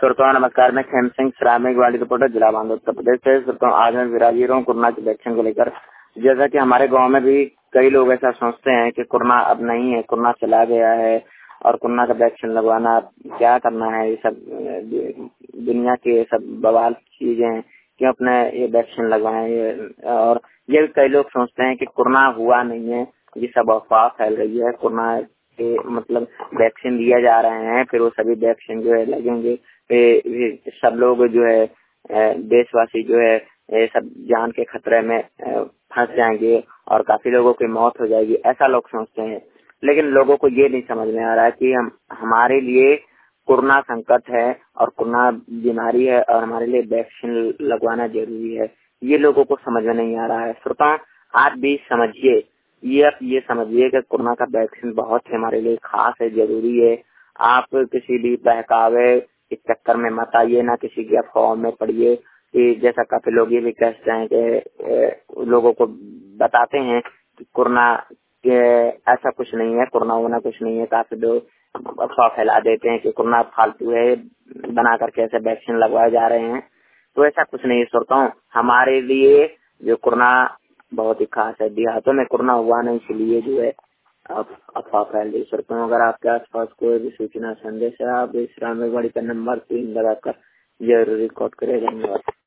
श्रोताओं नमस्कार, मैं खेम सिंह श्रामिक वाली रिपोर्टर जिला बांध उत्तर प्रदेश से। श्रोताओं आज मैं विराजी रहा हूँ कोरोना के वैक्सीन को लेकर। जैसा कि हमारे गांव में भी कई लोग ऐसा सोचते हैं कि कोरोना अब नहीं है, कोरोना चला गया है और कोरोना का वैक्सीन लगवाना क्या करना है। ये सब दुनिया के सब बवाल चीजें क्यों अपने ये वैक्सीन लगवाएं। और ये भी कई लोग सोचते हैं कि कोरोना हुआ नहीं है, ये सब अफवाह फैल रही है। कोरोना के मतलब वैक्सीन दिए जा रहे हैं, फिर वो सभी वैक्सीन जो है लगेंगे, सब लोग जो है देशवासी जो है ये सब जान के खतरे में फंस जाएंगे और काफी लोगों की मौत हो जाएगी, ऐसा लोग सोचते हैं। लेकिन लोगों को ये नहीं समझ में आ रहा है कि हमारे लिए कोरोना संकट है और कोरोना बीमारी है और हमारे लिए वैक्सीन लगवाना जरूरी है। ये लोगों को समझ में नहीं आ रहा है। श्रोता आप भी समझिए, ये समझिए कि कोरोना का वैक्सीन बहुत हमारे लिए खास है, जरूरी है। आप किसी भी बहकावे इस चक्कर में मत आइए, ना किसी की अफवाह में पड़िए। कि जैसा काफी लोग ये भी कहते हैं कि लोगों को बताते हैं कि कोरोना ऐसा कुछ नहीं है, कोरोना होना कुछ नहीं है। काफी लोग अफवाह फैला देते हैं कि कोरोना फालतू है, बना करके ऐसे वैक्सीन लगवाए जा रहे हैं। तो ऐसा कुछ नहीं सोचता हूँ। हमारे लिए जो कोरोना बहुत ही खास है, देहातों में कोरोना हुआ नहीं, इसलिए जो है अफवाह फैल रही। श्रोताओं अगर आपके आसपास कोई भी सूचना संदेश है, आप इस रामेगढ़ी का नंबर 3 लगाकर जरूर रिकॉर्ड करें। धन्यवाद।